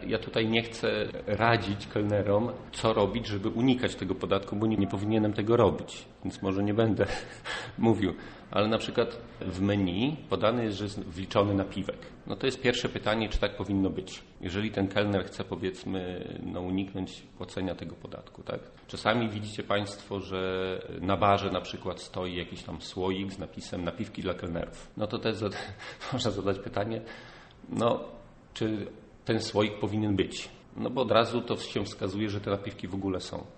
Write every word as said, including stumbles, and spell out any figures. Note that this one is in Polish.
ja tutaj nie chcę radzić kelnerom, co robić, żeby unikać tego podatku, bo nie, nie powinienem tego robić, więc może nie będę mówił. Ale na przykład w menu podany jest, że jest wliczony napiwek. No to jest pierwsze pytanie, czy tak powinno być. Jeżeli ten kelner chce, powiedzmy, no uniknąć płacenia tego podatku, tak? Czasami widzicie Państwo, że na barze na przykład stoi jakiś tam słoik z napisem napiwki dla kelnerów. No to też zada- można zadać pytanie, no czy ten słoik powinien być? No bo od razu to się wskazuje, że te napiwki w ogóle są.